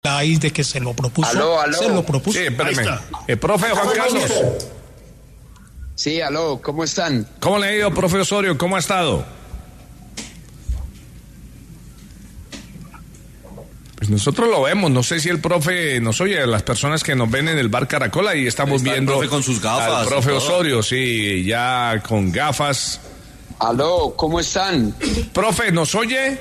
de que se lo propuso. Aló. Se lo propuso. Sí, espérame. El profe Juan Carlos. Sí, aló, ¿cómo están? ¿Cómo le ha ido, profe Osorio? ¿Cómo ha estado? Pues nosotros lo vemos, no sé si el profe nos oye, las personas que nos ven en el bar Caracola y estamos viendo el profe con sus gafas, al profe Osorio, sí, ya con gafas. Aló, ¿cómo están? Profe, ¿nos oye?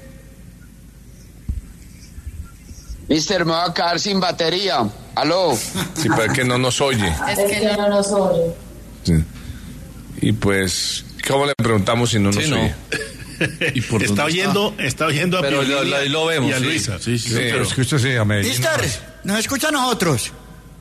Mister, me voy a quedar sin batería. Aló. Sí, pero es que no nos oye. Es que no nos oye. Sí. Y pues, ¿cómo le preguntamos si no nos oye? ¿Y por está oyendo a pero Piolín lo vemos, y a sí. Luisa. Sí, pero escúchese a Medellín. Mister, ¿nos escucha a nosotros?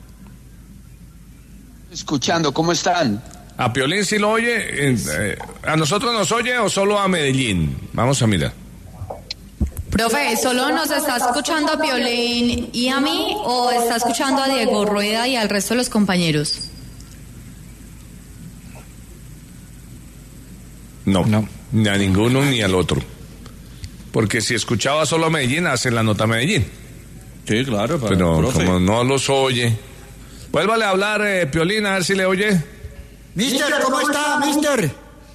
Escuchando, ¿cómo están? ¿A Piolín sí lo oye? ¿A nosotros nos oye o solo a Medellín? Vamos a mirar. Profe, ¿solo nos está escuchando a Piolín y a mí o está escuchando a Diego Rueda y al resto de los compañeros? No, ni a ninguno ni al otro. Porque si escuchaba solo a Medellín, hace la nota a Medellín. Sí, claro, pero como no los oye. Vuélvale a hablar, Piolín, a ver si le oye. Mister, ¿cómo está, mister?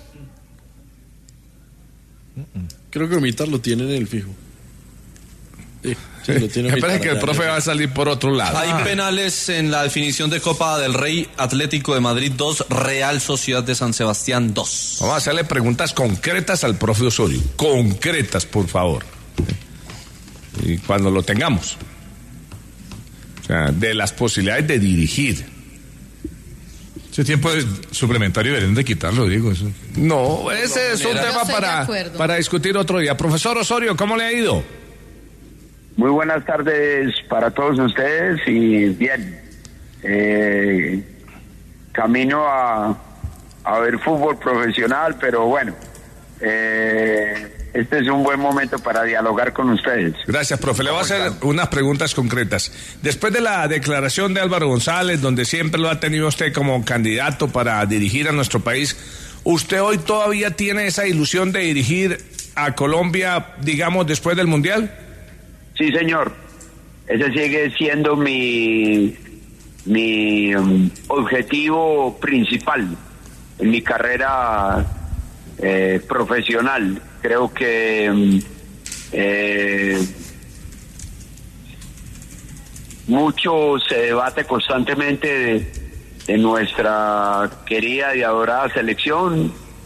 Creo que Mitar lo tiene en el fijo. Sí, lo tiene. Me parece que el profe va a salir por otro lado. Hay penales en la definición de Copa del Rey. Atlético de Madrid 2, Real Sociedad de San Sebastián 2. Vamos a hacerle preguntas concretas al profe Osorio. Concretas, por favor. Y cuando lo tengamos. O sea, de las posibilidades de dirigir. Ese tiempo suplementario deberían de quitarlo, digo. Eso. No, ese es un tema para discutir otro día. Profesor Osorio, ¿cómo le ha ido? Muy buenas tardes para todos ustedes y bien, camino a ver fútbol profesional, pero bueno, este es un buen momento para dialogar con ustedes. Gracias, profe. Le voy a hacer unas preguntas concretas. Después de la declaración de Álvaro González, donde siempre lo ha tenido usted como candidato para dirigir a nuestro país, ¿usted hoy todavía tiene esa ilusión de dirigir a Colombia, digamos, después del Mundial? Sí, señor. Ese sigue siendo mi objetivo principal en mi carrera profesional. Creo que mucho se debate constantemente de nuestra querida y adorada selección,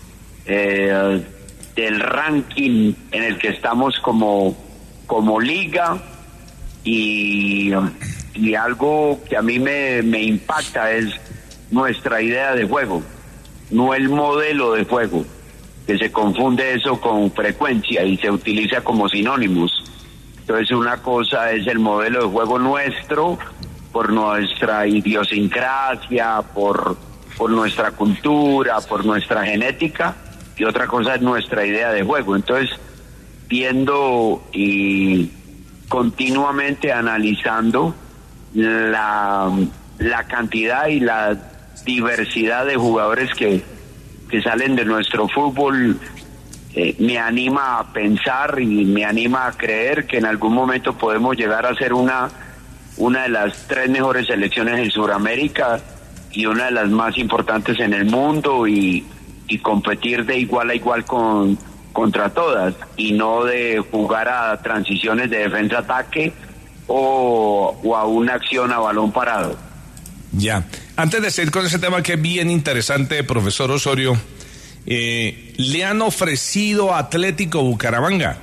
del ranking en el que estamos como liga, y algo que a mí me impacta es nuestra idea de juego, no el modelo de juego, que se confunde eso con frecuencia y se utiliza como sinónimos. Entonces una cosa es el modelo de juego nuestro, por nuestra idiosincrasia, por nuestra cultura, por nuestra genética, y otra cosa es nuestra idea de juego. Entonces, viendo y continuamente analizando la cantidad y la diversidad de jugadores que salen de nuestro fútbol, me anima a pensar y me anima a creer que en algún momento podemos llegar a ser una de las 3 mejores selecciones en Sudamérica y una de las más importantes en el mundo, y competir de igual a igual contra todas, y no de jugar a transiciones de defensa-ataque o a una acción a balón parado. Ya. Antes de seguir con ese tema que es bien interesante, profesor Osorio, ¿le han ofrecido a Atlético Bucaramanga?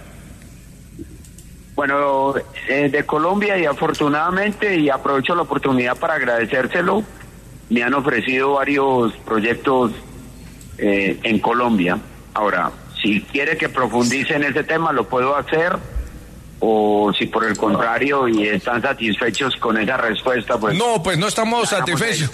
Bueno, de Colombia, y afortunadamente, y aprovecho la oportunidad para agradecérselo, me han ofrecido varios proyectos en Colombia. Ahora, si quiere que profundice en ese tema, lo puedo hacer, o si por el contrario y están satisfechos con esa respuesta, pues... No, pues no estamos satisfechos.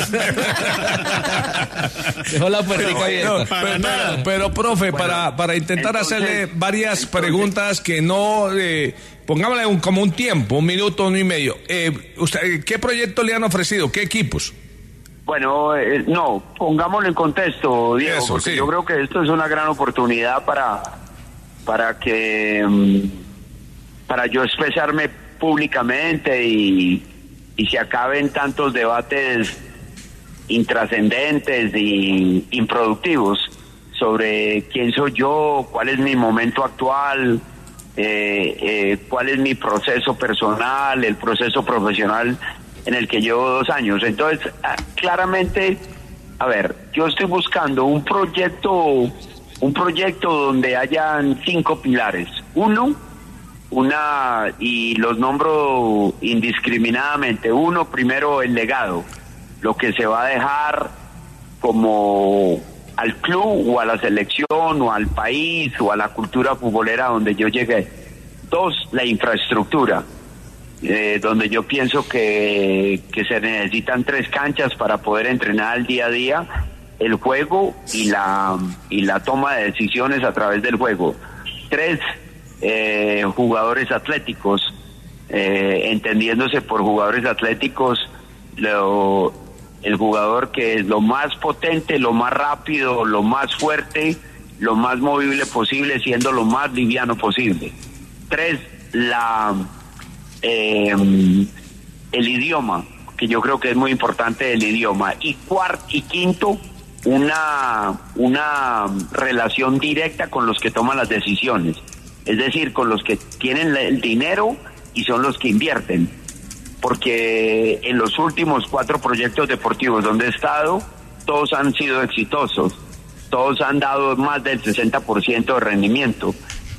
Dejó la puertica abierta. Pero profe, bueno, para intentar hacerle varias preguntas que no... pongámosle como un tiempo, 1 minuto, 1 y medio. ¿Usted, qué proyecto le han ofrecido? ¿Qué equipos? Bueno, no, pongámoslo en contexto, Diego, eso, porque sí. Yo creo que esto es una gran oportunidad para yo expresarme públicamente y se acaben tantos debates intrascendentes y improductivos sobre quién soy yo, cuál es mi momento actual, cuál es mi proceso personal, el proceso profesional en el que llevo 2 años. Entonces, claramente, a ver, yo estoy buscando un proyecto donde hayan 5 pilares. Y los nombro indiscriminadamente. Primero, el legado, lo que se va a dejar como al club o a la selección o al país o a la cultura futbolera donde yo llegué. 2, la infraestructura, donde yo pienso que se necesitan 3 canchas para poder entrenar al día a día, el juego y la toma de decisiones a través del juego. 3, jugadores atléticos, entendiéndose por jugadores atléticos el jugador que es lo más potente, lo más rápido, lo más fuerte, lo más movible posible, siendo lo más liviano posible. 3, el idioma, que yo creo que es muy importante el idioma. Y 5, una relación directa con los que toman las decisiones, es decir, con los que tienen el dinero y son los que invierten, porque en los últimos 4 proyectos deportivos donde he estado, todos han sido exitosos, todos han dado más del 60% de rendimiento,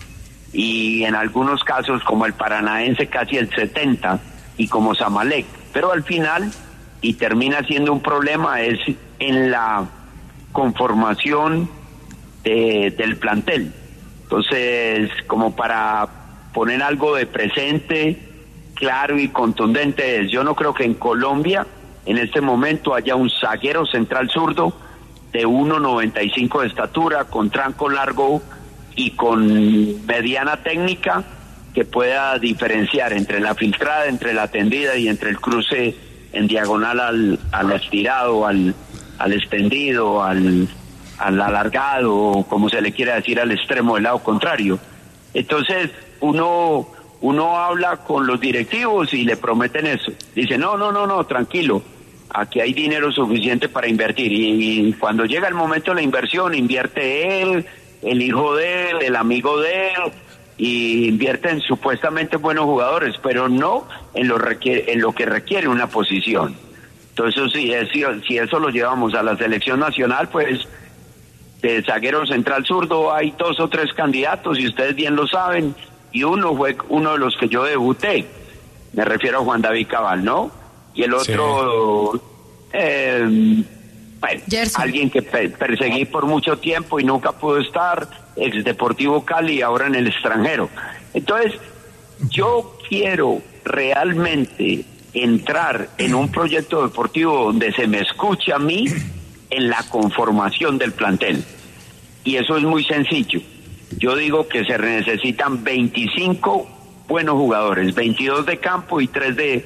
y en algunos casos, como el Paranaense, casi el 70%, y como Zamalek, pero al final, y termina siendo un problema, es en la conformación del plantel. Entonces, como para poner algo de presente, claro y contundente, yo no creo que en Colombia en este momento haya un zaguero central zurdo de 1.95 de estatura, con tranco largo y con mediana técnica, que pueda diferenciar entre la filtrada, entre la tendida y entre el cruce en diagonal al estirado, al extendido, al alargado, como se le quiera decir, al extremo del lado contrario. Entonces uno habla con los directivos y le prometen eso. Dice, no, tranquilo, aquí hay dinero suficiente para invertir. Y cuando llega el momento de la inversión, invierte él, el hijo de él, el amigo de él, y invierten supuestamente buenos jugadores, pero no en lo que requiere una posición. Entonces, si eso lo llevamos a la selección nacional, pues de zaguero central zurdo hay 2 o 3 candidatos, y ustedes bien lo saben, y uno fue uno de los que yo debuté, me refiero a Juan David Cabal, ¿no? Y el otro, sí. Alguien que perseguí por mucho tiempo y nunca pudo estar, ex Deportivo Cali, ahora en el extranjero. Entonces, yo quiero realmente entrar en un proyecto deportivo donde se me escuche a mí en la conformación del plantel. Y eso es muy sencillo. Yo digo que se necesitan 25 buenos jugadores, 22 de campo y 3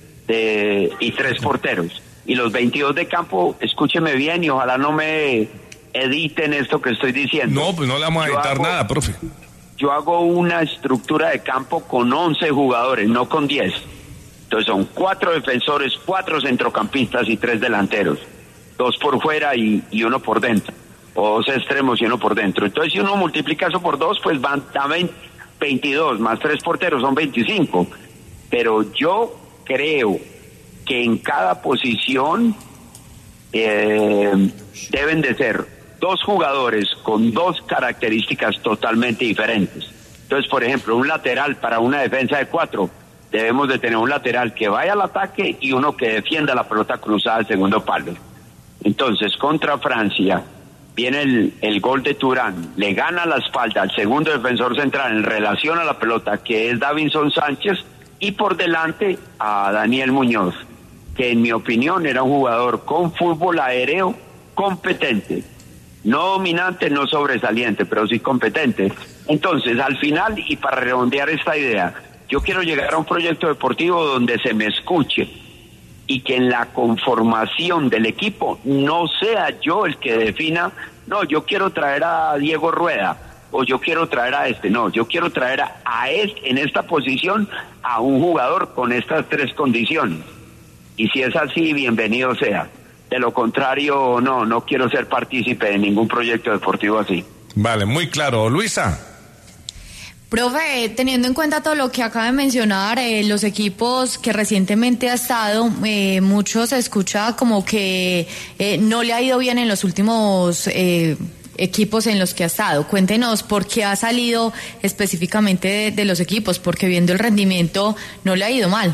porteros. Y los 22 de campo, escúcheme bien y ojalá no me editen esto que estoy diciendo. No, pues no le vamos a editar nada, profe. Yo hago una estructura de campo con 11 jugadores, no con 10. Entonces son 4 defensores, 4 centrocampistas y 3 delanteros. 2 por fuera y 1 por dentro. O 2 extremos y 1 por dentro. Entonces si uno multiplica eso por 2, pues van 22, más 3 porteros son 25. Pero yo creo que en cada posición deben de ser 2 jugadores con 2 características totalmente diferentes. Entonces, por ejemplo, un lateral para una defensa de 4, debemos de tener un lateral que vaya al ataque y uno que defienda la pelota cruzada al segundo palo. Entonces, contra Francia, viene el gol de Turán, le gana la espalda al segundo defensor central en relación a la pelota, que es Davinson Sánchez, y por delante a Daniel Muñoz, que en mi opinión era un jugador con fútbol aéreo competente, no dominante, no sobresaliente, pero sí competente. Entonces, al final, y para redondear esta idea, yo quiero llegar a un proyecto deportivo donde se me escuche y que en la conformación del equipo no sea yo el que defina, no, yo quiero traer a Diego Rueda, o yo quiero traer a este. No, yo quiero traer a este, en esta posición, a un jugador con estas 3 condiciones. Y si es así, bienvenido sea. De lo contrario, no quiero ser partícipe de ningún proyecto deportivo así. Vale, muy claro. Luisa. Profe, teniendo en cuenta todo lo que acaba de mencionar, los equipos que recientemente ha estado, muchos se escucha como que no le ha ido bien en los últimos equipos en los que ha estado. Cuéntenos por qué ha salido específicamente de los equipos, porque viendo el rendimiento no le ha ido mal.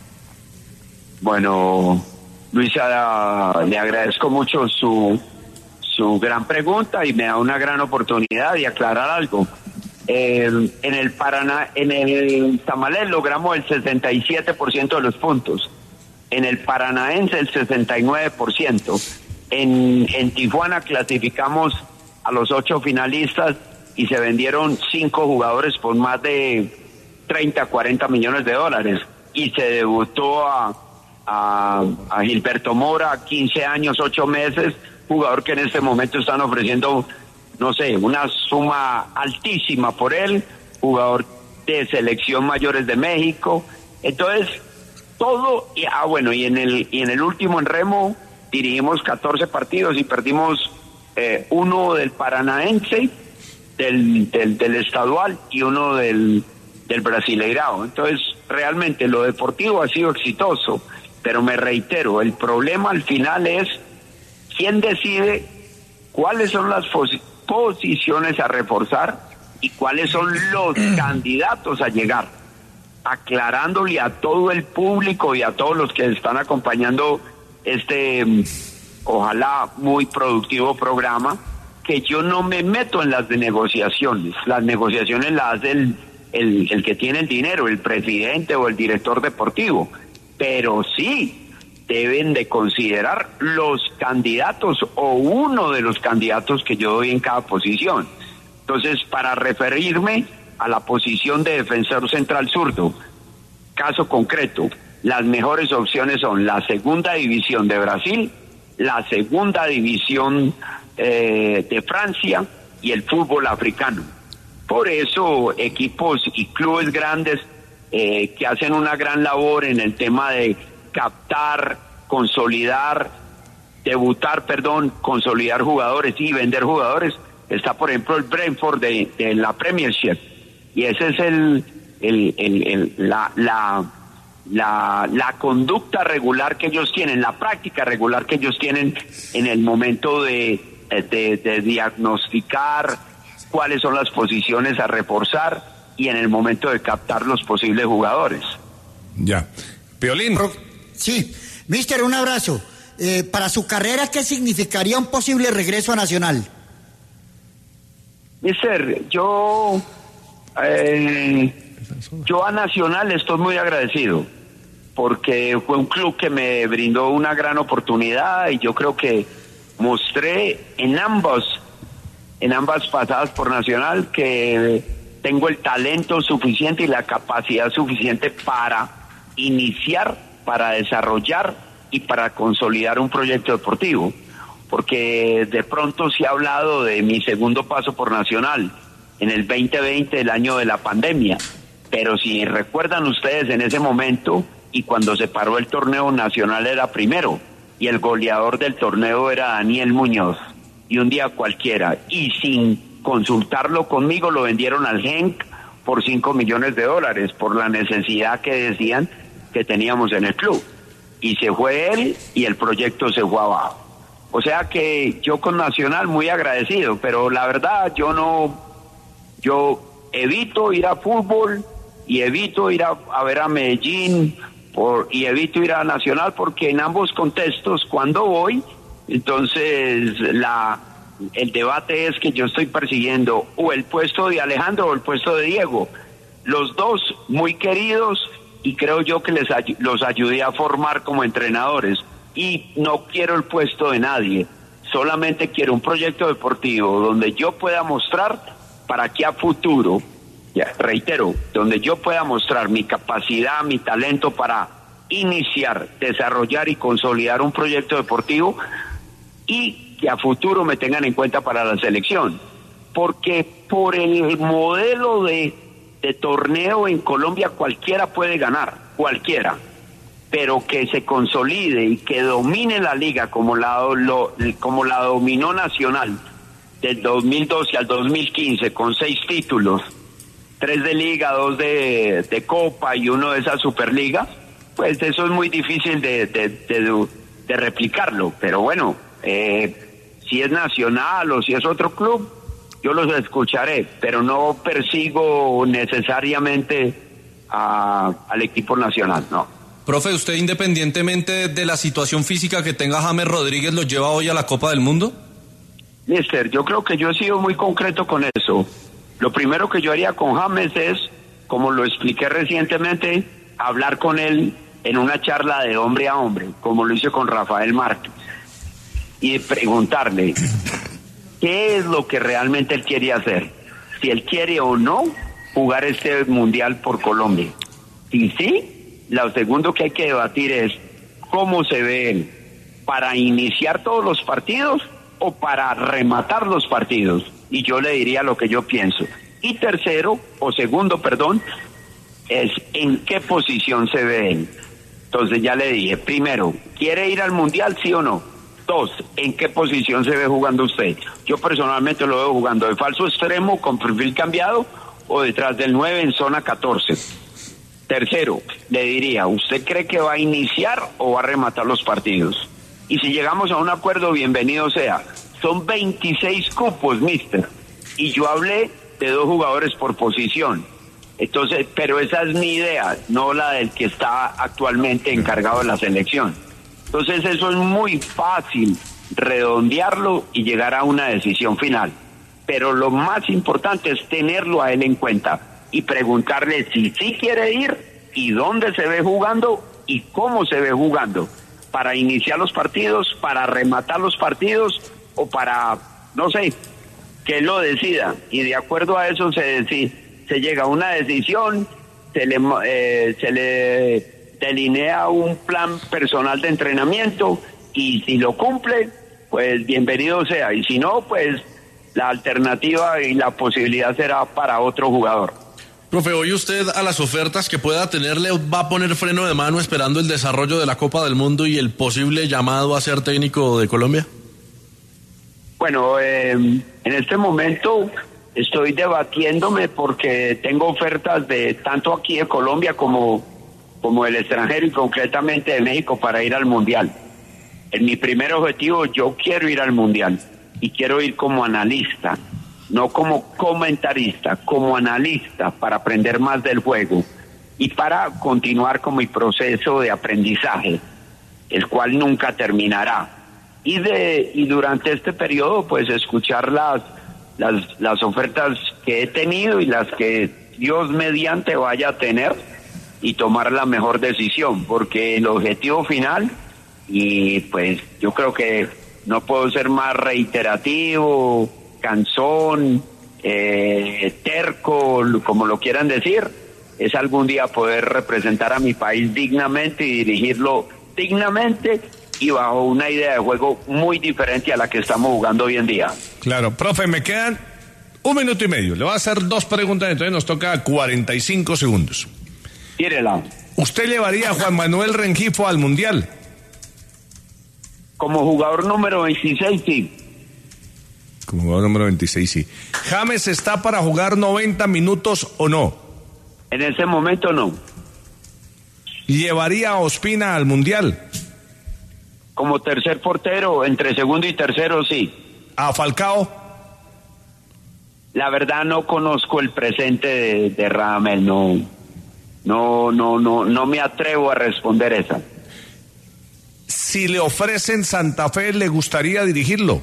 Bueno, Luisa, le agradezco mucho su gran pregunta y me da una gran oportunidad de aclarar algo. En el Paraná, en el Tamalés logramos el 67% de los puntos, en el Paranaense el 69%, en Tijuana clasificamos a los 8 finalistas y se vendieron 5 jugadores por más de 30-40 millones de dólares, y se debutó a Gilberto Mora, 15 años, 8 meses, jugador que en este momento están ofreciendo, no sé, una suma altísima por él, jugador de selección mayores de México. Entonces, todo, y en el último en remo dirigimos 14 partidos y perdimos 1 del Paranaense, del estadual, y 1 del Brasileirao. Entonces, realmente lo deportivo ha sido exitoso, pero me reitero, el problema al final es quién decide cuáles son las posiciones a reforzar y cuáles son los candidatos a llegar, aclarándole a todo el público y a todos los que están acompañando este ojalá muy productivo programa, que yo no me meto en las negociaciones. Las negociaciones las hace el que tiene el dinero, el presidente o el director deportivo, pero sí deben de considerar los candidatos o uno de los candidatos que yo doy en cada posición. Entonces, para referirme a la posición de defensor central zurdo, caso concreto, las mejores opciones son la segunda división de Brasil, la segunda división de Francia y el fútbol africano. Por eso equipos y clubes grandes que hacen una gran labor en el tema de captar, consolidar jugadores y vender jugadores. Está, por ejemplo, el Brentford de la Premiership, y ese es la conducta regular que ellos tienen, la práctica regular que ellos tienen en el momento de diagnosticar cuáles son las posiciones a reforzar y en el momento de captar los posibles jugadores. Ya. Piolín. Sí, mister, un abrazo. Para su carrera, ¿qué significaría un posible regreso a Nacional? Mister, yo a Nacional estoy muy agradecido, porque fue un club que me brindó una gran oportunidad, y yo creo que mostré en ambas pasadas por Nacional que tengo el talento suficiente y la capacidad suficiente para iniciar, para desarrollar y para consolidar un proyecto deportivo, porque de pronto se ha hablado de mi segundo paso por Nacional en el 2020, el año de la pandemia, pero si recuerdan ustedes, en ese momento y cuando se paró el torneo, Nacional era primero y el goleador del torneo era Daniel Muñoz, y un día cualquiera, y sin consultarlo conmigo, lo vendieron al Genk por $5 millones por la necesidad que decían que teníamos en el club, y se fue él y el proyecto se fue abajo. O sea que yo con Nacional muy agradecido, pero la verdad yo evito ir a fútbol y evito ir a ver a Medellín y evito ir a Nacional, porque en ambos contextos cuando voy, entonces el debate es que yo estoy persiguiendo o el puesto de Alejandro o el puesto de Diego, los dos muy queridos, y creo yo que los ayudé a formar como entrenadores, y no quiero el puesto de nadie, solamente quiero un proyecto deportivo donde yo pueda mostrar para que a futuro, reitero, donde yo pueda mostrar mi capacidad, mi talento para iniciar, desarrollar y consolidar un proyecto deportivo, y que a futuro me tengan en cuenta para la selección. porque por el modelo de torneo en Colombia cualquiera puede ganar, cualquiera, pero que se consolide y que domine la liga como la dominó Nacional del 2012 al 2015 con 6 títulos, 3 de liga, 2 de copa y 1 de esa superliga, pues eso es muy difícil de replicarlo, pero bueno, si es Nacional o si es otro club, yo los escucharé, pero no persigo necesariamente al equipo nacional, no. Profe, ¿usted independientemente de la situación física que tenga James Rodríguez lo lleva hoy a la Copa del Mundo? Mister, yo creo que yo he sido muy concreto con eso. Lo primero que yo haría con James es, como lo expliqué recientemente, hablar con él en una charla de hombre a hombre, como lo hice con Rafael Márquez, y preguntarle qué es lo que realmente él quiere hacer, si él quiere o no jugar este mundial por Colombia. Y sí, lo segundo que hay que debatir es cómo se ve él, para iniciar todos los partidos o para rematar los partidos, y yo le diría lo que yo pienso. Y segundo, es en qué posición se ve él. Entonces ya le dije, primero, ¿quiere ir al mundial, sí o no? 2, ¿en qué posición se ve jugando usted? Yo personalmente lo veo jugando de falso extremo con perfil cambiado o detrás del 9 en zona 14. Tercero, le diría, ¿usted cree que va a iniciar o va a rematar los partidos? Y si llegamos a un acuerdo, bienvenido sea. Son 26 cupos, mister, y yo hablé de 2 jugadores por posición. Entonces, pero esa es mi idea, no la del que está actualmente encargado de la selección. Entonces eso es muy fácil, redondearlo y llegar a una decisión final. Pero lo más importante es tenerlo a él en cuenta y preguntarle si sí quiere ir y dónde se ve jugando y cómo se ve jugando, para iniciar los partidos, para rematar los partidos o para, no sé, que él lo decida. Y de acuerdo a eso se llega a una decisión, se le delinea un plan personal de entrenamiento y si lo cumple, pues bienvenido sea, y si no, pues la alternativa y la posibilidad será para otro jugador. Profe, hoy usted a las ofertas que pueda tenerle va a poner freno de mano esperando el desarrollo de la Copa del Mundo y el posible llamado a ser técnico de Colombia. Bueno, en este momento estoy debatiéndome porque tengo ofertas de tanto aquí de Colombia como del extranjero y concretamente de México para ir al Mundial. En mi primer objetivo, yo quiero ir al Mundial y quiero ir como analista, no como comentarista, como analista, para aprender más del juego y para continuar con mi proceso de aprendizaje, el cual nunca terminará. Y durante este periodo, pues escuchar las ofertas que he tenido y las que Dios mediante vaya a tener y tomar la mejor decisión, porque el objetivo final, y pues yo creo que no puedo ser más reiterativo, cansón, terco, como lo quieran decir, es algún día poder representar a mi país dignamente y dirigirlo dignamente y bajo una idea de juego muy diferente a la que estamos jugando hoy en día. Claro, profe, me quedan 1 minuto y medio. Le voy a hacer 2 preguntas, entonces nos toca 45 segundos. Tírela. ¿Usted llevaría a Juan Manuel Rengifo al Mundial? Como jugador número 26, sí. Como jugador número 26, sí. ¿James está para jugar 90 minutos o no? En ese momento no. ¿Llevaría a Ospina al Mundial? Como tercer portero, entre segundo y tercero, sí. ¿A Falcao? La verdad no conozco el presente de Radamel, no me atrevo a responder esa. Si le ofrecen Santa Fe, ¿le gustaría dirigirlo?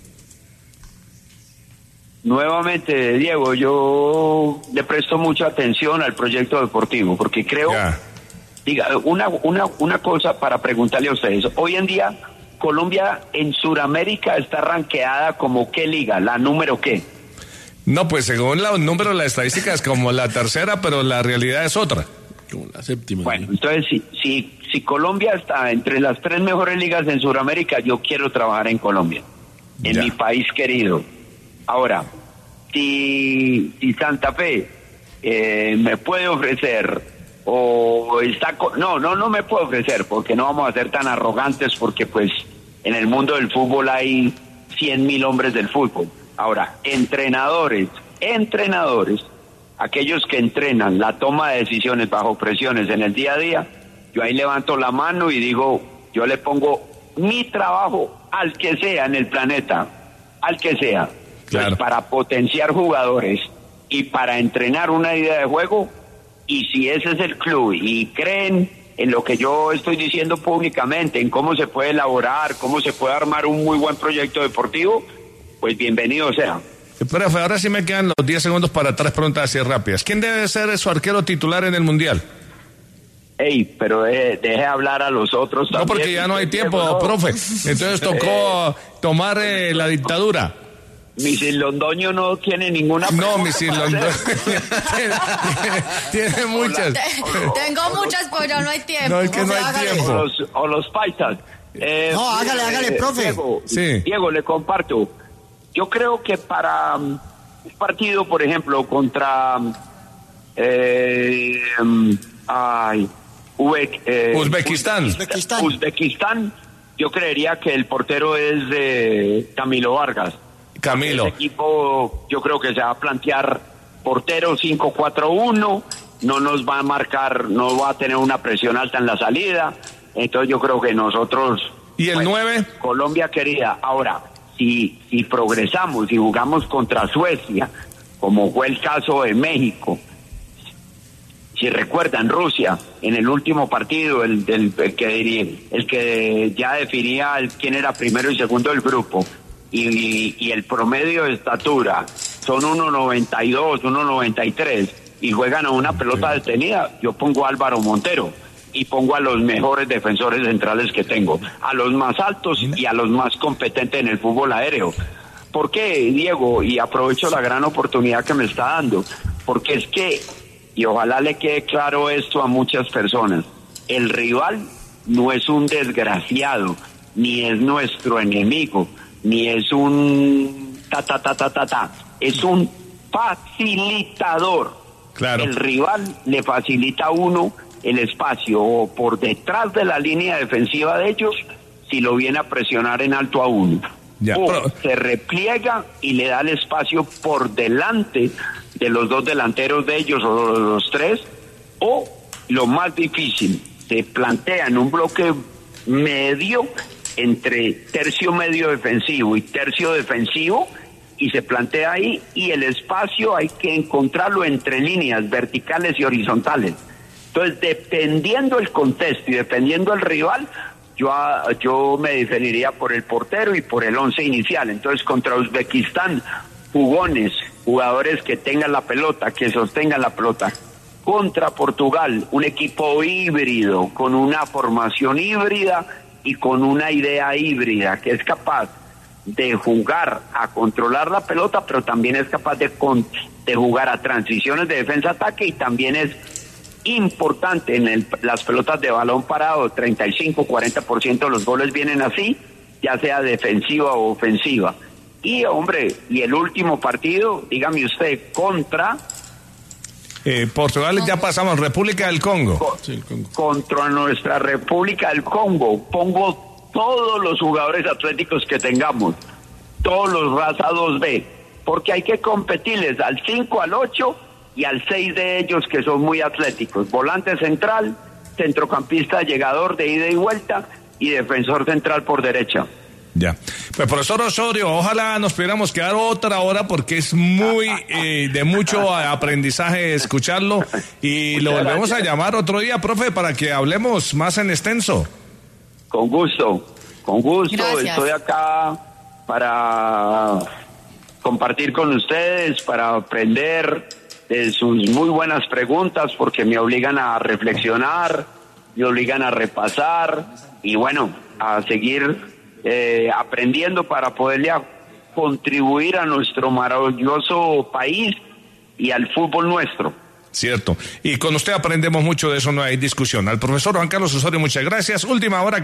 Nuevamente, Diego, yo le presto mucha atención al proyecto deportivo, porque creo... Diga, una cosa para preguntarle a ustedes. Hoy en día, Colombia en Sudamérica está rankeada como ¿qué liga? ¿La número qué? No, pues según los números, la estadística es como la tercera, pero la realidad es otra. Como la séptima. Bueno, entonces, si Colombia está entre las 3 mejores ligas en Sudamérica, yo quiero trabajar en Colombia, en mi país querido. Ahora, si Santa Fe me puede ofrecer o está no me puede ofrecer, porque no vamos a ser tan arrogantes, porque pues en el mundo del fútbol hay 100.000 hombres del fútbol. Ahora, entrenadores, aquellos que entrenan la toma de decisiones bajo presiones en el día a día, yo ahí levanto la mano y digo, yo le pongo mi trabajo al que sea en el planeta, al que sea, claro, pues para potenciar jugadores y para entrenar una idea de juego. Y si ese es el club y creen en lo que yo estoy diciendo públicamente, en cómo se puede elaborar, cómo se puede armar un muy buen proyecto deportivo, pues bienvenido sea. Profe, ahora sí me quedan los 10 segundos para 3 preguntas así rápidas. ¿Quién debe ser su arquero titular en el Mundial? Pero deje hablar a los otros también. No, porque ya no hay tiempo, no, profe. Entonces tocó tomar la dictadura. Misil Londoño no tiene ninguna pregunta. No, Misil Londoño tiene muchas. Tengo muchas, pero ya no hay tiempo. No, es que no hay tiempo. O los paisas. No, hágale, profe. Diego, le comparto. Yo creo que para un partido, por ejemplo, contra Uzbekistán, yo creería que el portero es Camilo Vargas. Camilo. El equipo, yo creo que se va a plantear portero 5-4-1, no nos va a marcar, no va a tener una presión alta en la salida, entonces yo creo que nosotros... ¿Y el 9? Colombia querida. Ahora, si progresamos y jugamos contra Suecia, como fue el caso de México, si recuerdan, Rusia, en el último partido, el que ya definía quién era primero y segundo del grupo, y el promedio de estatura son 1.92, 1.93, y juegan a una pelota detenida, yo pongo a Álvaro Montero y pongo a los mejores defensores centrales que tengo, a los más altos y a los más competentes en el fútbol aéreo. ¿Por qué, Diego? Y aprovecho la gran oportunidad que me está dando, porque es que, y ojalá le quede claro esto a muchas personas, el rival no es un desgraciado, ni es nuestro enemigo, ni es un es un facilitador. Claro. El rival le facilita a uno el espacio o por detrás de la línea defensiva de ellos, si lo viene a presionar en alto a uno. Ya, se repliega y le da el espacio por delante de los dos delanteros de ellos o los tres, o lo más difícil, se plantea en un bloque medio entre tercio medio defensivo y tercio defensivo, y se plantea ahí, y el espacio hay que encontrarlo entre líneas verticales y horizontales. Entonces, dependiendo el contexto y dependiendo el rival, yo me definiría por el portero y por el 11 inicial. Entonces, contra Uzbekistán, jugadores que tengan la pelota, que sostengan la pelota. Contra Portugal, un equipo híbrido, con una formación híbrida y con una idea híbrida, que es capaz de jugar a controlar la pelota, pero también es capaz de jugar a transiciones de defensa-ataque, y también es importante en las pelotas de balón parado, 35-40% de los goles vienen así, ya sea defensiva o ofensiva. Y hombre, y el último partido, dígame usted, contra... Portugal ya pasamos, República del Congo. Contra nuestra República del Congo, pongo todos los jugadores atléticos que tengamos, todos los raza 2B, porque hay que competirles al 5, al 8 y al 6 de ellos que son muy atléticos, volante central, centrocampista llegador de ida y vuelta y defensor central por derecha. Ya. Pues profesor Osorio, ojalá nos pudiéramos quedar otra hora porque es muy de mucho aprendizaje escucharlo, y lo volvemos a llamar otro día, profe, para que hablemos más en extenso. Con gusto. Gracias. Estoy acá para compartir con ustedes, para aprender de sus muy buenas preguntas, porque me obligan a reflexionar, me obligan a repasar y bueno, a seguir aprendiendo para poderle contribuir a nuestro maravilloso país y al fútbol nuestro. Cierto, y con usted aprendemos mucho, de eso no hay discusión. Al profesor Juan Carlos Osorio, muchas gracias. Última hora.